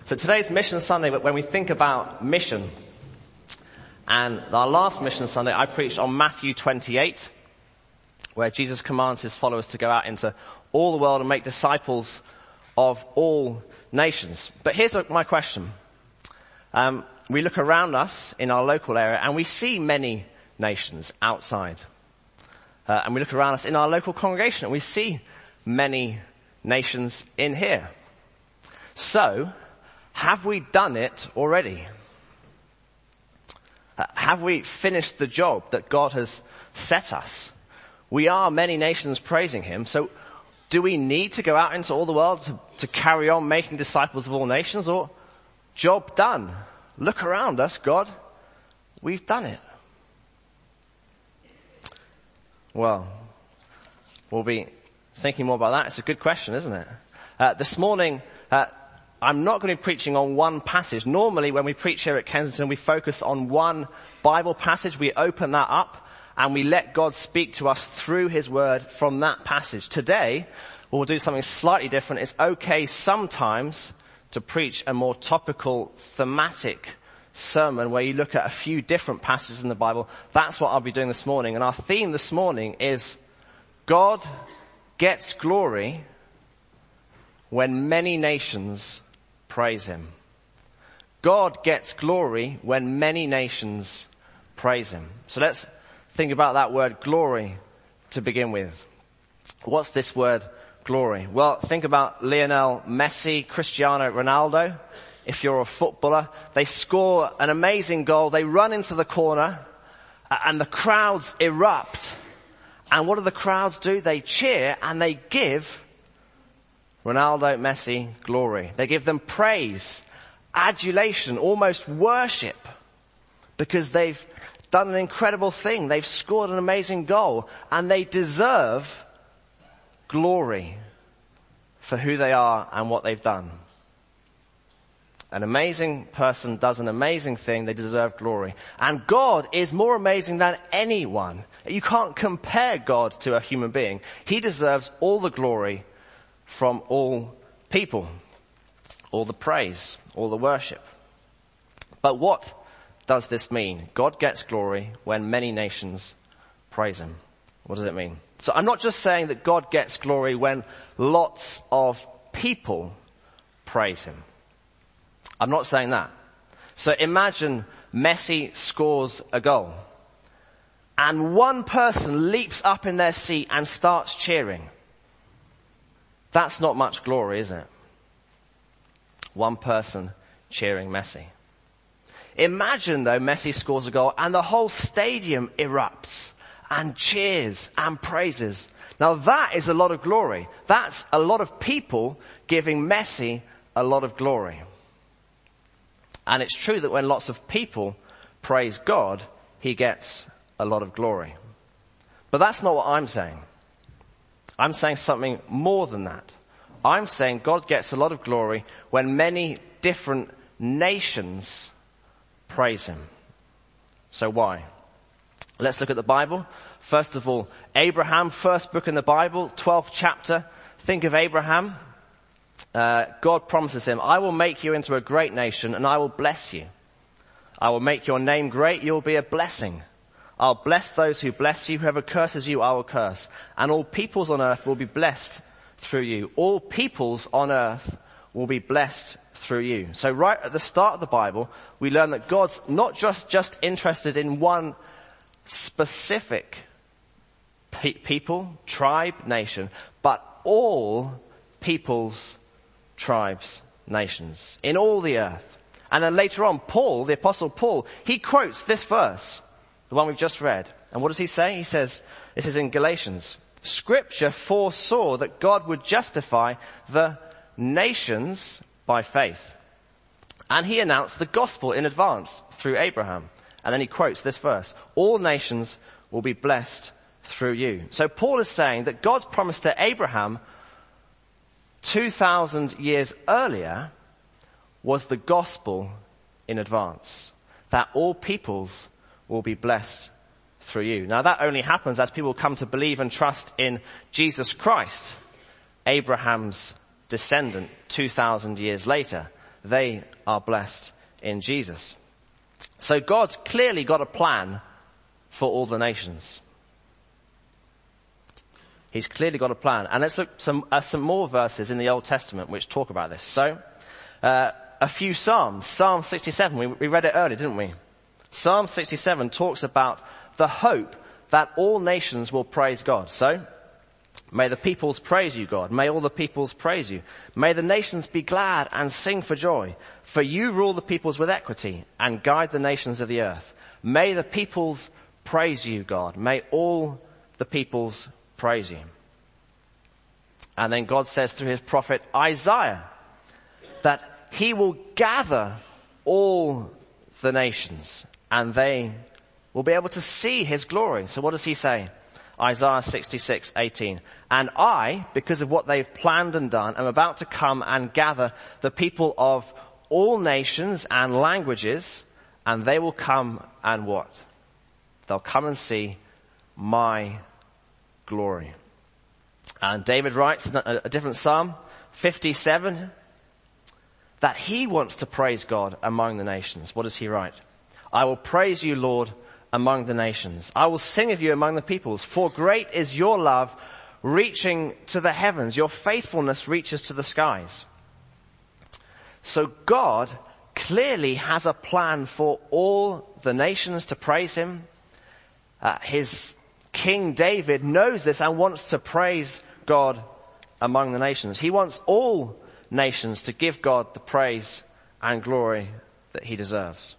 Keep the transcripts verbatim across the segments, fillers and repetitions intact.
So today's Mission Sunday, but when we think about mission, and our last Mission Sunday, I preached on Matthew twenty-eight, where Jesus commands his followers to go out into all the world and make disciples of all nations. But here's my question. Um, we look around us in our local area and we see many nations outside. Uh, and we look around us in our local congregation and we see many nations in here. So, have we done it already? Uh, have we finished the job that God has set us? We are many nations praising him, so do we need to go out into all the world to, to carry on making disciples of all nations, or job done? Look around us, God. We've done it. Well, we'll be thinking more about that. It's a good question, isn't it? Uh, this morning, uh, I'm not going to be preaching on one passage. Normally, when we preach here at Kensington, we focus on one Bible passage. We open that up and we let God speak to us through his word from that passage. Today, we'll do something slightly different. It's okay sometimes to preach a more topical, thematic sermon where you look at a few different passages in the Bible. That's what I'll be doing this morning. And our theme this morning is God gets glory when many nations praise him. God gets glory when many nations praise him. So let's think about that word glory to begin with. What's this word glory? Well, think about Lionel Messi, Cristiano Ronaldo. If you're a footballer, they score an amazing goal, they run into the corner, and the crowds erupt. And what do the crowds do? They cheer and they give Ronaldo, Messi, glory. They give them praise, adulation, almost worship, because they've done an incredible thing. They've scored an amazing goal, and they deserve glory for who they are and what they've done. An amazing person does an amazing thing, they deserve glory. And God is more amazing than anyone. You can't compare God to a human being. He deserves all the glory from all people, all the praise, all the worship. But what does this mean? God gets glory when many nations praise him. What does it mean? So I'm not just saying that God gets glory when lots of people praise him. I'm not saying that. So imagine Messi scores a goal and one person leaps up in their seat and starts cheering. That's not much glory, is it? One person cheering Messi. Imagine though Messi scores a goal and the whole stadium erupts and cheers and praises. Now that is a lot of glory. That's a lot of people giving Messi a lot of glory. And it's true that when lots of people praise God, he gets a lot of glory. But that's not what I'm saying. I'm saying something more than that. I'm saying God gets a lot of glory when many different nations praise him. So why? Let's look at the Bible. First of all, Abraham, first book in the Bible, twelfth chapter. Think of Abraham. Uh, God promises him, I will make you into a great nation and I will bless you. I will make your name great, you'll be a blessing. I'll bless those who bless you, whoever curses you, I will curse. And all peoples on earth will be blessed through you. All peoples on earth will be blessed through you. So right at the start of the Bible, we learn that God's not just, just interested in one specific pe- people, tribe, nation, but all peoples, tribes, nations, in all the earth. And then later on, Paul, the apostle Paul, he quotes this verse, the one we've just read. And what does he say? He says, this is in Galatians, Scripture foresaw that God would justify the nations by faith. And he announced the gospel in advance through Abraham. And then he quotes this verse, all nations will be blessed through you. So Paul is saying that God's promise to Abraham two thousand years earlier was the gospel in advance, that all peoples will be blessed through you. Now that only happens as people come to believe and trust in Jesus Christ, Abraham's descendant, two thousand years later. they are blessed in Jesus. So God's clearly got a plan for all the nations. He's clearly got a plan. And let's look some, at some more verses in the Old Testament which talk about this. So, uh, a few Psalms. Psalm sixty-seven, we, we read it earlier, didn't we? Psalm sixty-seven talks about the hope that all nations will praise God. So, may the peoples praise you, God. May all the peoples praise you. May the nations be glad and sing for joy. For you rule the peoples with equity and guide the nations of the earth. May the peoples praise you, God. May all the peoples praise you. And then God says through his prophet Isaiah that he will gather all the nations and they will be able to see his glory. So what does he say? Isaiah sixty-six eighteen. And I, because of what they've planned and done, am about to come and gather the people of all nations and languages, and they will come and what? They'll come and see my glory. And David writes in a, a different Psalm, fifty-seven, that he wants to praise God among the nations. What does he write? I will praise you, Lord, among the nations. I will sing of you among the peoples, for great is your love reaching to the heavens. Your faithfulness reaches to the skies. So God clearly has a plan for all the nations to praise him. Uh, his King David knows this and wants to praise God among the nations. He wants all nations to give God the praise and glory that he deserves.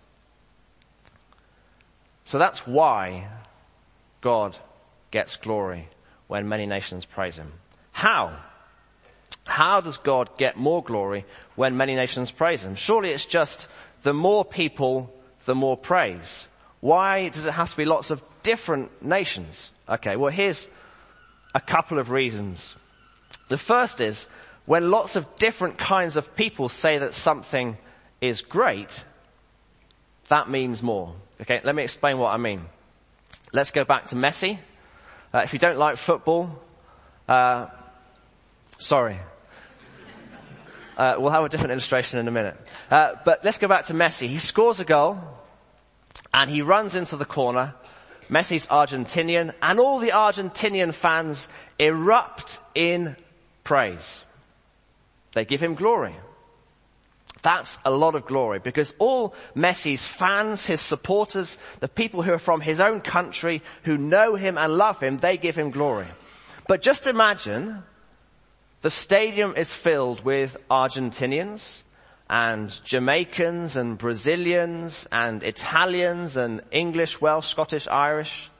So that's why God gets glory when many nations praise him. How? How does God get more glory when many nations praise him? Surely it's just the more people, the more praise. Why does it have to be lots of different nations? Okay, well here's a couple of reasons. The first is when lots of different kinds of people say that something is great, that means more. Okay, let me explain what I mean. Let's go back to Messi. Uh, if you don't like football, uh, sorry. Uh, we'll have a different illustration in a minute. Uh, but let's go back to Messi. He scores a goal and he runs into the corner. Messi's Argentinian and all the Argentinian fans erupt in praise. They give him glory. That's a lot of glory because all Messi's fans, his supporters, the people who are from his own country, who know him and love him, they give him glory. But just imagine the stadium is filled with Argentinians and Jamaicans and Brazilians and Italians and English, Welsh, Scottish, Irish,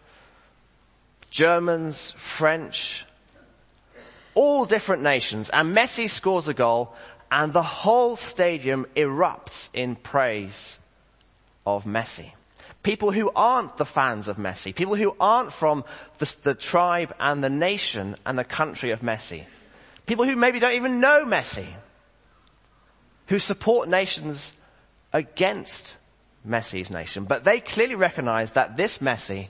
Germans, French, all different nations. And Messi scores a goal and the whole stadium erupts in praise of Messi. People who aren't the fans of Messi, people who aren't from the, the tribe and the nation and the country of Messi, people who maybe don't even know Messi, who support nations against Messi's nation, but they clearly recognize that this Messi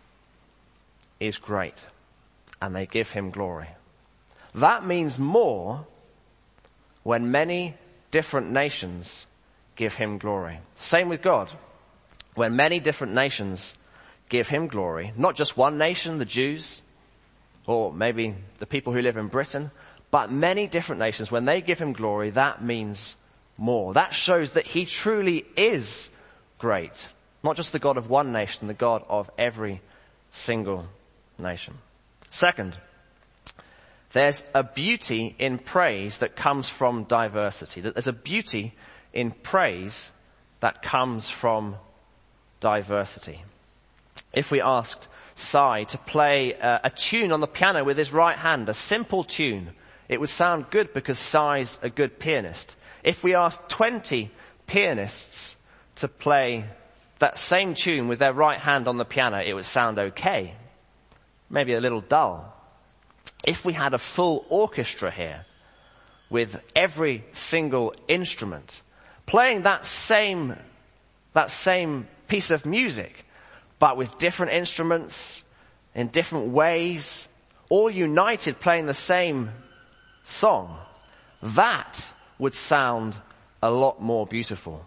is great and they give him glory. That means more when many different nations give him glory. Same with God. When many different nations give him glory, not just one nation, the Jews, or maybe the people who live in Britain, but many different nations, when they give him glory, that means more. That shows that he truly is great. Not just the God of one nation, the God of every single nation. Second, there's a beauty in praise that comes from diversity. There's a beauty in praise that comes from diversity. If we asked Sai to play a, a tune on the piano with his right hand, a simple tune, it would sound good because Sai's a good pianist. If we asked twenty pianists to play that same tune with their right hand on the piano, it would sound okay. Maybe a little dull. If we had a full orchestra here with every single instrument playing that same, that same piece of music, but with different instruments in different ways, all united playing the same song, that would sound a lot more beautiful.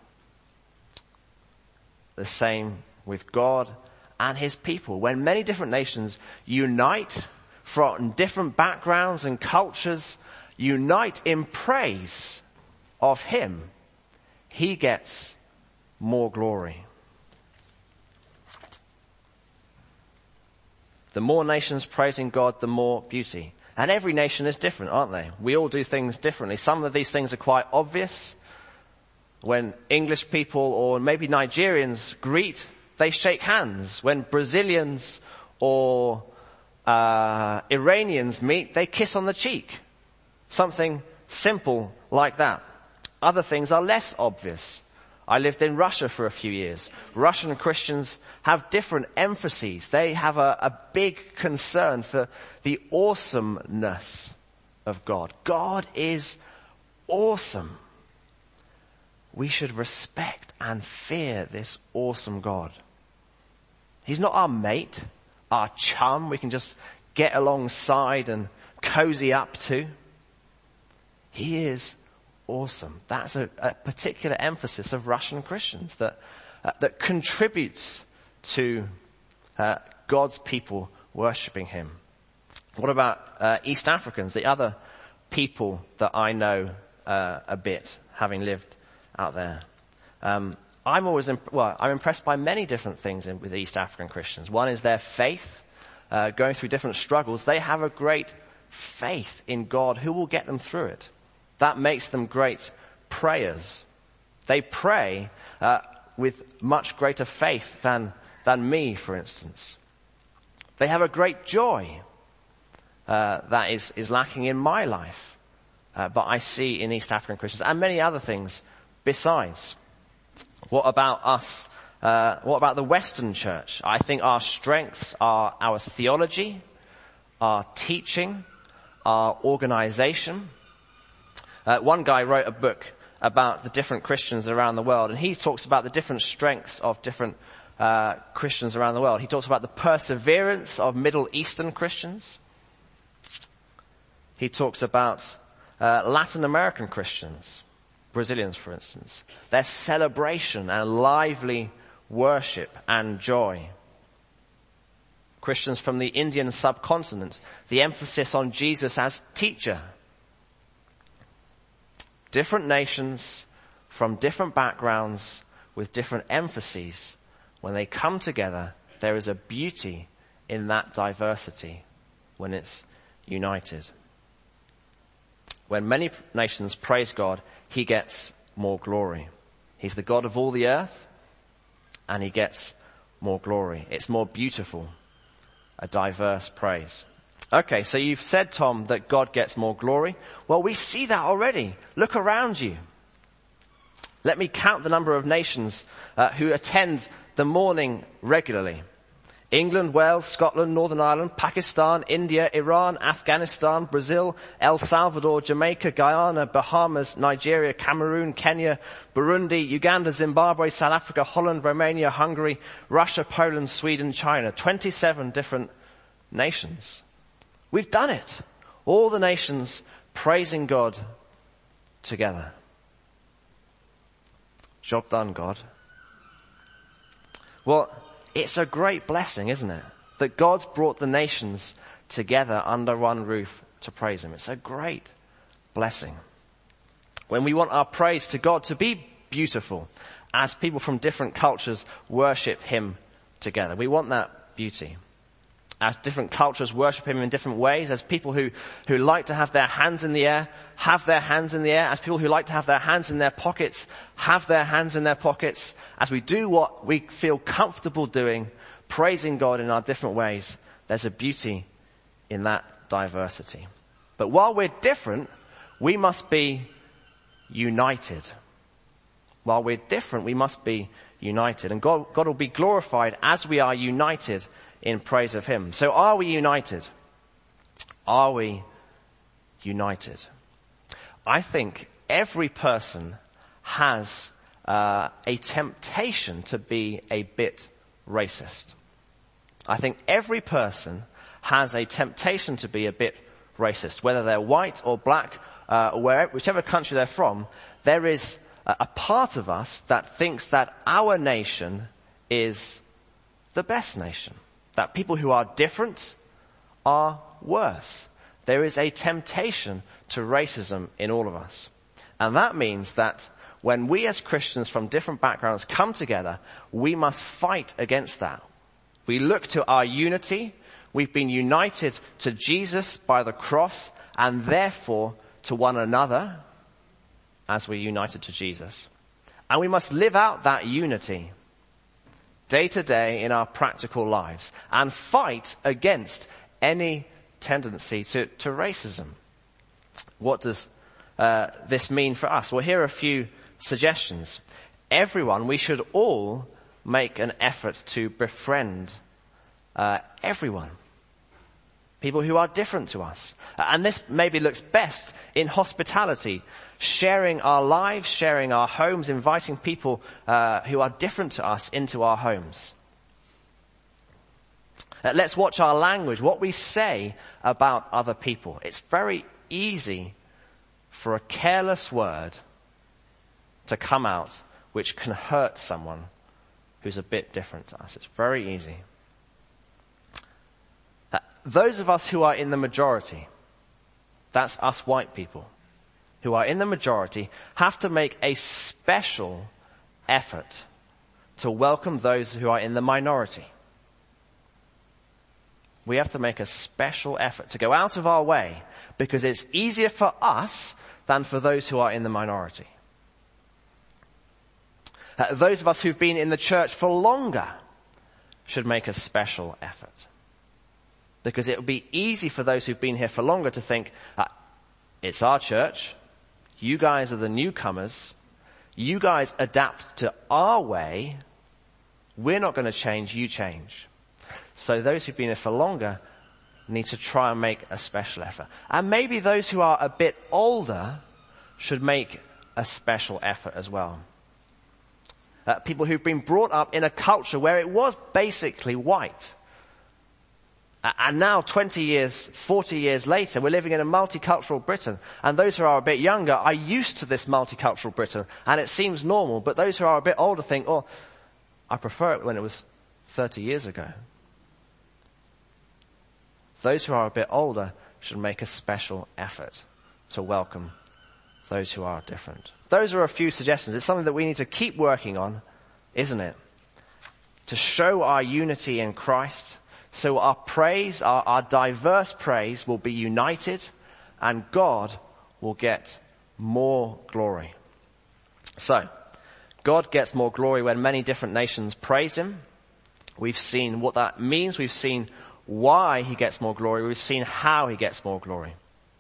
The same with God and his people. When many different nations unite from different backgrounds and cultures, unite in praise of him, he gets more glory. The more nations praising God, the more beauty. And every nation is different, aren't they? We all do things differently. Some of these things are quite obvious. When English people or maybe Nigerians greet, they shake hands. When Brazilians or uh, Iranians meet, they kiss on the cheek. Something simple like that. Other things are less obvious. I lived in Russia for a few years. Russian Christians have different emphases. They have a, a big concern for the awesomeness of God. God is awesome. We should respect and fear this awesome God. He's not our mate, our chum we can just get alongside and cozy up to. He is awesome. That's a, a particular emphasis of Russian Christians that uh, that contributes to uh, God's people worshipping him. What about uh, East Africans, the other people that I know uh, a bit, having lived out there? Um, I'm always imp- well. I'm impressed by many different things in, with East African Christians. One is their faith, uh, going through different struggles. They have a great faith in God who will get them through it. That makes them great prayers. They pray uh, with much greater faith than than me, for instance. They have a great joy uh, that is is lacking in my life, uh, but I see in East African Christians and many other things besides. What about us? Uh, what about the Western Church? I think our strengths are our theology, our teaching, our organization. Uh, one guy wrote a book about the different Christians around the world, and he talks about the different strengths of different uh, Christians around the world. He talks about the perseverance of Middle Eastern Christians. He talks about uh, Latin American Christians, Brazilians, for instance, their celebration and lively worship and joy. Christians from the Indian subcontinent, the emphasis on Jesus as teacher. Different nations from different backgrounds with different emphases. When they come together, there is a beauty in that diversity when it's united. When many nations praise God, he gets more glory. He's the God of all the earth, and he gets more glory. It's more beautiful, a diverse praise. Okay, so you've said, Tom, that God gets more glory. Well, we see that already. Look around you. Let me count the number of nations uh, who attend the morning regularly. England, Wales, Scotland, Northern Ireland, Pakistan, India, Iran, Afghanistan, Brazil, El Salvador, Jamaica, Guyana, Bahamas, Nigeria, Cameroon, Kenya, Burundi, Uganda, Zimbabwe, South Africa, Holland, Romania, Hungary, Russia, Poland, Sweden, China. twenty-seven different nations. We've done it. All the nations praising God together. Job done, God. Well, it's a great blessing, isn't it? That God's brought the nations together under one roof to praise him. It's a great blessing. When we want our praise to God to be beautiful, as people from different cultures worship him together. We want that beauty. As different cultures worship him in different ways, as people who, who like to have their hands in the air, have their hands in the air, as people who like to have their hands in their pockets, have their hands in their pockets, as we do what we feel comfortable doing, praising God in our different ways, there's a beauty in that diversity. But while we're different, we must be united. While we're different, we must be united. And God, God will be glorified as we are united in praise of him. So are we united? Are we united? I think every person has uh, a temptation to be a bit racist. I think every person has a temptation to be a bit racist. Whether they're white or black, uh, or wherever, whichever country they're from, there is a, a part of us that thinks that our nation is the best nation. That people who are different are worse. There is a temptation to racism in all of us. And that means that when we as Christians from different backgrounds come together, we must fight against that. We look to our unity. We've been united to Jesus by the cross and therefore to one another as we're united to Jesus. And we must live out that unity day to day in our practical lives and fight against any tendency to, to racism. What does uh, this mean for us? Well, here are a few suggestions. Everyone, we should all make an effort to befriend uh, everyone. People who are different to us. And this maybe looks best in hospitality, sharing our lives, sharing our homes, inviting people uh, who are different to us into our homes. Uh, let's watch our language, what we say about other people. It's very easy for a careless word to come out which can hurt someone who's a bit different to us. It's very easy. Uh, those of us who are in the majority, that's us white people, who are in the majority, have to make a special effort to welcome those who are in the minority. We have to make a special effort to go out of our way because it's easier for us than for those who are in the minority. Uh, those of us who've been in the church for longer should make a special effort. Because it will be easy for those who've been here for longer to think, uh, it's our church, you guys are the newcomers, you guys adapt to our way, we're not going to change, you change. So those who've been here for longer need to try and make a special effort. And maybe those who are a bit older should make a special effort as well. Uh, people who've been brought up in a culture where it was basically white. Uh, and now twenty years, forty years later, we're living in a multicultural Britain. And those who are a bit younger are used to this multicultural Britain. And it seems normal. But those who are a bit older think, oh, I prefer it when it was thirty years ago. Those who are a bit older should make a special effort to welcome those who are different. Those are a few suggestions. It's something that we need to keep working on, isn't it? To show our unity in Christ, so our praise, our, our diverse praise will be united and God will get more glory. So, God gets more glory when many different nations praise Him. We've seen what that means. We've seen why He gets more glory. We've seen how He gets more glory.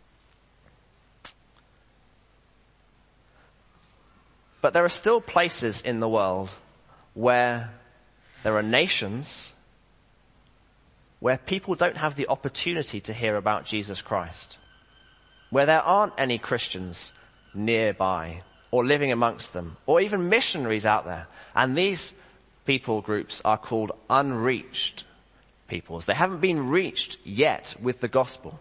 But there are still places in the world where there are nations where people don't have the opportunity to hear about Jesus Christ, where there aren't any Christians nearby or living amongst them, or even missionaries out there. And these people groups are called unreached peoples. They haven't been reached yet with the gospel.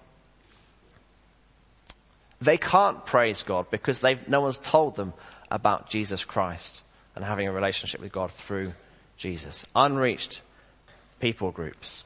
They can't praise God because they've, no one's told them about Jesus Christ and having a relationship with God through Jesus. Unreached people groups.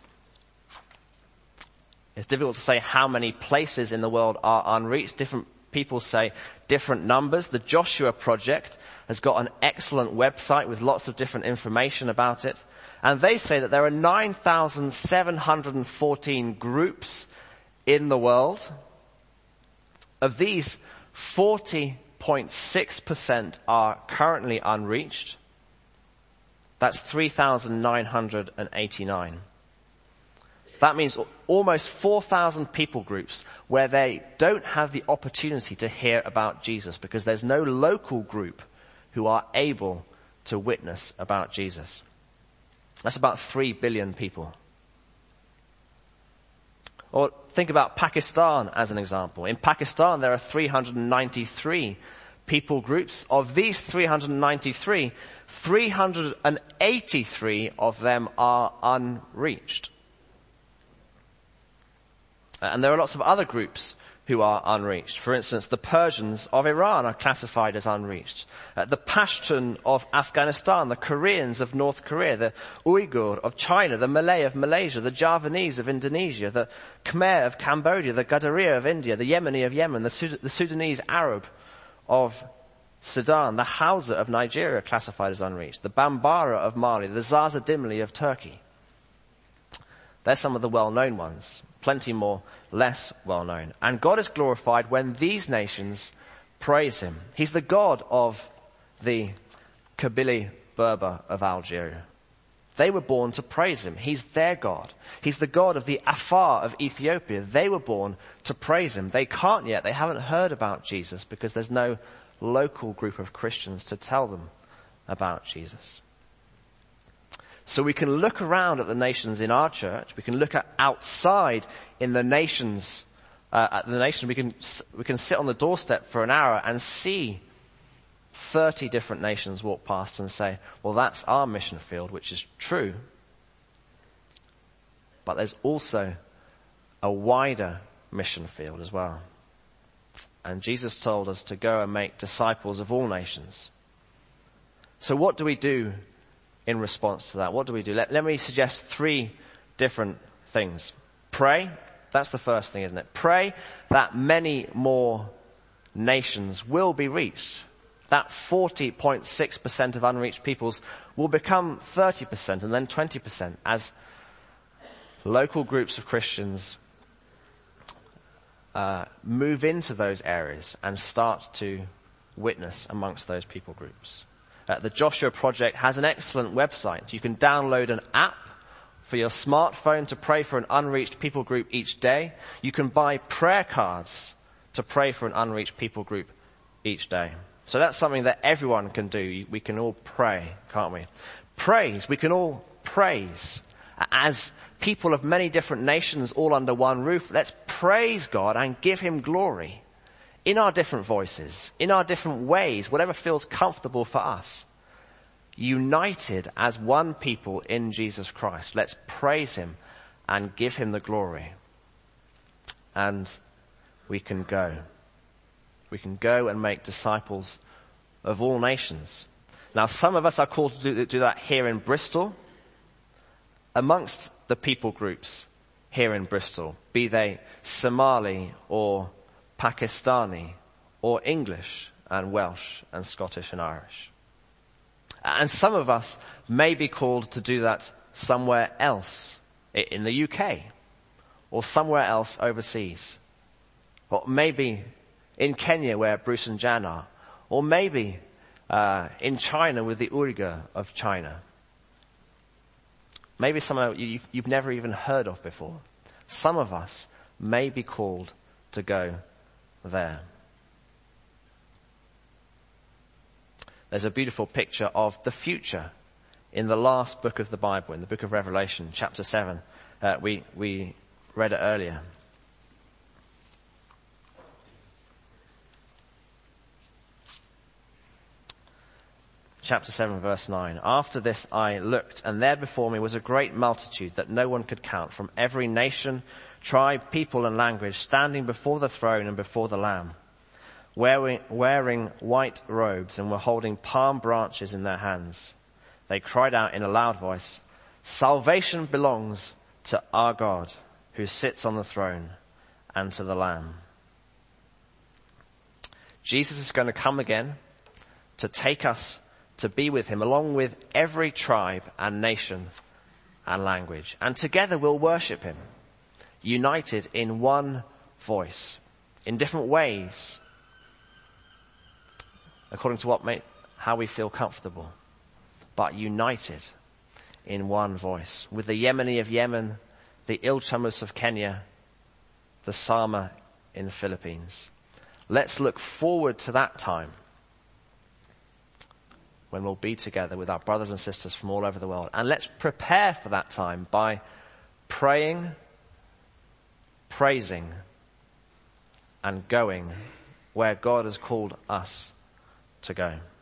It's difficult to say how many places in the world are unreached. Different people say different numbers. The Joshua Project has got an excellent website with lots of different information about it. And they say that there are nine thousand seven hundred fourteen groups in the world. Of these, forty point six percent are currently unreached. That's three thousand nine hundred eighty-nine. That means almost four thousand people groups where they don't have the opportunity to hear about Jesus because there's no local group who are able to witness about Jesus. That's about three billion people. Or think about Pakistan as an example. In Pakistan, there are three hundred ninety-three people groups. Of these three hundred ninety-three, three hundred eighty-three of them are unreached. And there are lots of other groups who are unreached. For instance, the Persians of Iran are classified as unreached. Uh, the Pashtun of Afghanistan, the Koreans of North Korea, the Uyghur of China, the Malay of Malaysia, the Javanese of Indonesia, the Khmer of Cambodia, the Gadaria of India, the Yemeni of Yemen, the, Sud- the Sudanese Arab of Sudan, the Hausa of Nigeria classified as unreached, the Bambara of Mali, the Zaza Dimli of Turkey. They're some of the well-known ones. Plenty more less well-known. And God is glorified when these nations praise him. He's the God of the Kabyle Berber of Algeria. They were born to praise him. He's their God. He's the God of the Afar of Ethiopia. They were born to praise him. They can't yet. They haven't heard about Jesus because there's no local group of Christians to tell them about Jesus. So we can look around at the nations in our church. We can look at outside in the nations, uh, at the nation. We can, we can sit on the doorstep for an hour and see thirty different nations walk past and say, well, that's our mission field, which is true. But there's also a wider mission field as well. And Jesus told us to go and make disciples of all nations. So what do we do in response to that? What do we do? Let, let me suggest three different things. Pray. That's the first thing, isn't it? Pray that many more nations will be reached. That forty point six percent of unreached peoples will become thirty percent and then twenty percent as local groups of Christians uh, move into those areas and start to witness amongst those people groups. Uh, the Joshua Project has an excellent website. You can download an app for your smartphone to pray for an unreached people group each day. You can buy prayer cards to pray for an unreached people group each day. So that's something that everyone can do. We can all pray, can't we? Praise. We can all praise. As people of many different nations all under one roof, let's praise God and give him glory in our different voices, in our different ways, whatever feels comfortable for us. United as one people in Jesus Christ. Let's praise him and give him the glory. And we can go. We can go and make disciples of all nations. Now, some of us are called to do, do that here in Bristol, amongst the people groups here in Bristol, be they Somali or Pakistani or English and Welsh and Scottish and Irish. And some of us may be called to do that somewhere else, in the U K, or somewhere else overseas. Or maybe in Kenya where Bruce and Jan are. Or maybe uh, in China with the Uyghur of China. Maybe someone you've, you've never even heard of before. Some of us may be called to go there. There's a beautiful picture of the future in the last book of the Bible, in the book of Revelation, chapter seven. Uh, we, we read it earlier. Chapter seven, verse nine. After this I looked, and there before me was a great multitude that no one could count, from every nation, tribe, people, and language, standing before the throne and before the Lamb, wearing, wearing white robes, and were holding palm branches in their hands. They cried out in a loud voice, "Salvation belongs to our God, who sits on the throne, and to the Lamb." Jesus is going to come again to take us to be with him, along with every tribe and nation and language. And together we'll worship him, united in one voice, in different ways, according to what may, how we feel comfortable, but united in one voice, with the Yemeni of Yemen, the Ilchamus of Kenya, the Sama in the Philippines. Let's look forward to that time when we'll be together with our brothers and sisters from all over the world. And let's prepare for that time by praying, praising, and going where God has called us to go.